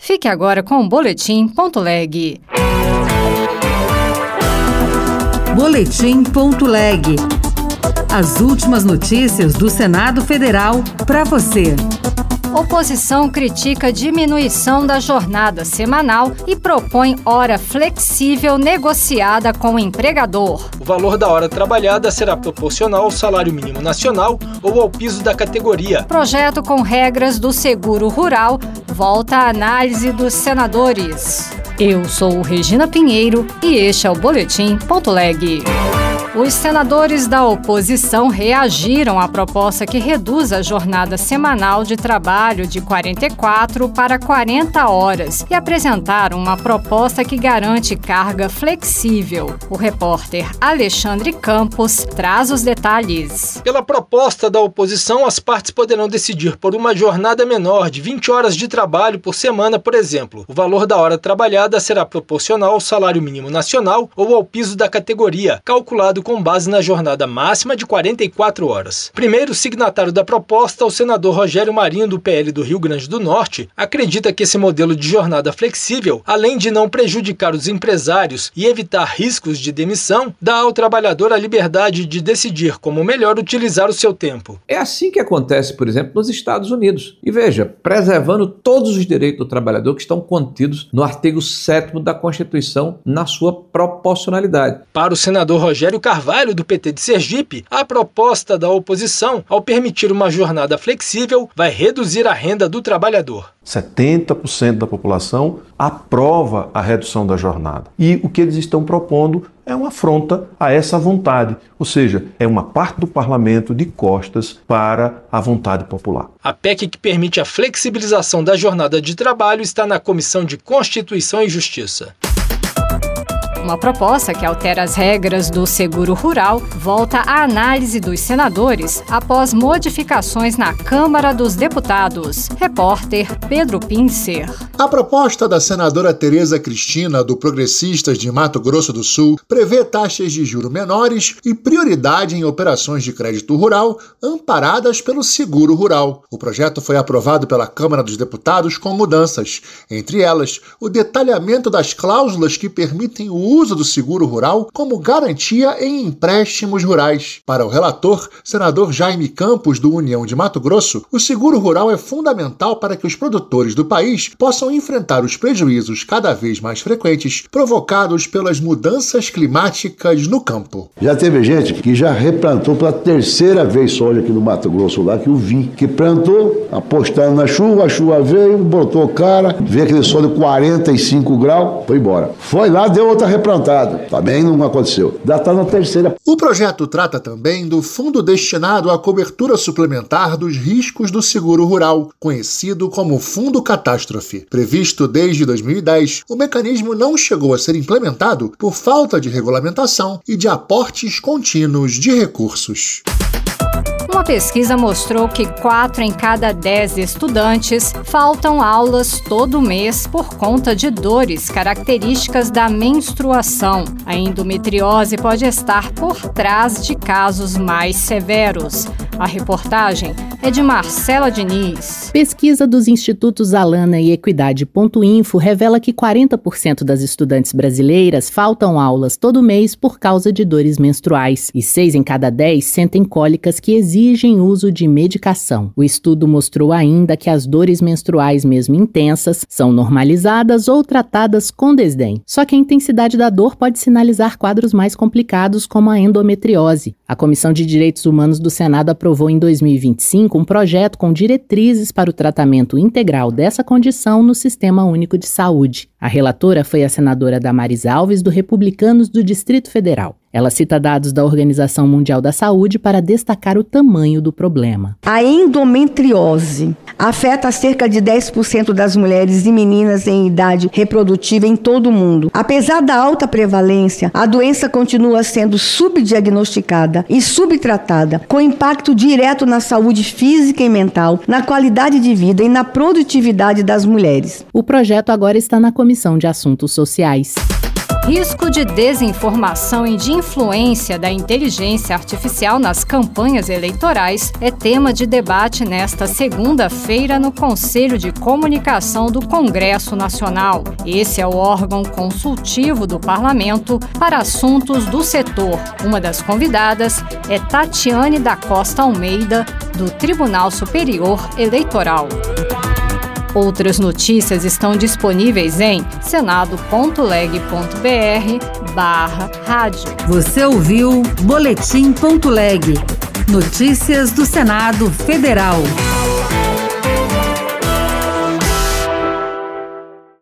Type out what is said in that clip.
Fique agora com o Boletim.leg. Boletim.leg. As últimas notícias do Senado Federal para você. Oposição critica diminuição da jornada semanal e propõe hora flexível negociada com o empregador. O valor da hora trabalhada será proporcional ao salário mínimo nacional ou ao piso da categoria. Projeto com regras do seguro rural volta à análise dos senadores. Eu sou Regina Pinheiro e este é o Boletim.leg. Os senadores da oposição reagiram à proposta que reduz a jornada semanal de trabalho de 44 para 40 horas e apresentaram uma proposta que garante carga flexível. O repórter Alexandre Campos traz os detalhes. Pela proposta da oposição, as partes poderão decidir por uma jornada menor de 20 horas de trabalho por semana, por exemplo. O valor da hora trabalhada será proporcional ao salário mínimo nacional ou ao piso da categoria, calculado com base na jornada máxima de 44 horas. Primeiro signatário da proposta, o senador Rogério Marinho, do PL do Rio Grande do Norte, acredita que esse modelo de jornada flexível, além de não prejudicar os empresários e evitar riscos de demissão, dá ao trabalhador a liberdade de decidir como melhor utilizar o seu tempo. É assim que acontece, por exemplo, nos Estados Unidos. E veja, preservando todos os direitos do trabalhador que estão contidos no artigo 7º da Constituição na sua proporcionalidade. Para o senador Rogério Carvalho, do PT de Sergipe, a proposta da oposição, ao permitir uma jornada flexível, vai reduzir a renda do trabalhador. 70% da população aprova a redução da jornada. E o que eles estão propondo é uma afronta a essa vontade, ou seja, é uma parte do parlamento de costas para a vontade popular. A PEC que permite a flexibilização da jornada de trabalho está na Comissão de Constituição e Justiça. Uma proposta que altera as regras do seguro rural volta à análise dos senadores após modificações na Câmara dos Deputados. Repórter Pedro Pincer. A proposta da senadora Tereza Cristina, do Progressistas de Mato Grosso do Sul, prevê taxas de juros menores e prioridade em operações de crédito rural amparadas pelo seguro rural. O projeto foi aprovado pela Câmara dos Deputados com mudanças, entre elas o detalhamento das cláusulas que permitem o uso do seguro rural como garantia em empréstimos rurais. Para o relator, senador Jaime Campos, do União de Mato Grosso, o seguro rural é fundamental para que os produtores do país possam enfrentar os prejuízos cada vez mais frequentes provocados pelas mudanças climáticas no campo. Já teve gente que já replantou pela terceira vez soja aqui no Mato Grosso, lá que eu vi, que plantou, apostando na chuva, a chuva veio, botou o cara, veio aquele solo de 45 graus, foi embora. Foi lá, deu outra replantada. Também não aconteceu. Já está na terceira. O projeto trata também do fundo destinado à cobertura suplementar dos riscos do seguro rural, conhecido como Fundo Catástrofe. Previsto desde 2010, o mecanismo não chegou a ser implementado por falta de regulamentação e de aportes contínuos de recursos. Uma pesquisa mostrou que 4 em cada 10 estudantes faltam aulas todo mês por conta de dores características da menstruação. A endometriose pode estar por trás de casos mais severos. A reportagem é de Marcela Diniz. Pesquisa dos institutos Alana e Equidade.info revela que 40% das estudantes brasileiras faltam aulas todo mês por causa de dores menstruais e 6 em cada 10 sentem cólicas que exigem uso de medicação. O estudo mostrou ainda que as dores menstruais, mesmo intensas, são normalizadas ou tratadas com desdém. Só que a intensidade da dor pode sinalizar quadros mais complicados, como a endometriose. A Comissão de Direitos Humanos do Senado aprovou em 2025 um projeto com diretrizes para o tratamento integral dessa condição no Sistema Único de Saúde. A relatora foi a senadora Damares Alves, do Republicanos do Distrito Federal. Ela cita dados da Organização Mundial da Saúde para destacar o tamanho do problema. A endometriose afeta cerca de 10% das mulheres e meninas em idade reprodutiva em todo o mundo. Apesar da alta prevalência, a doença continua sendo subdiagnosticada e subtratada, com impacto direto na saúde física e mental, na qualidade de vida e na produtividade das mulheres. O projeto agora está na Comissão de Assuntos Sociais. risco de desinformação e de influência da inteligência artificial nas campanhas eleitorais é tema de debate nesta segunda-feira no Conselho de Comunicação do Congresso Nacional. Esse é o órgão consultivo do Parlamento para assuntos do setor. Uma das convidadas é Tatiane da Costa Almeida, do Tribunal Superior Eleitoral. Outras notícias estão disponíveis em senado.leg.br/rádio. Você ouviu Boletim.leg. Notícias do Senado Federal.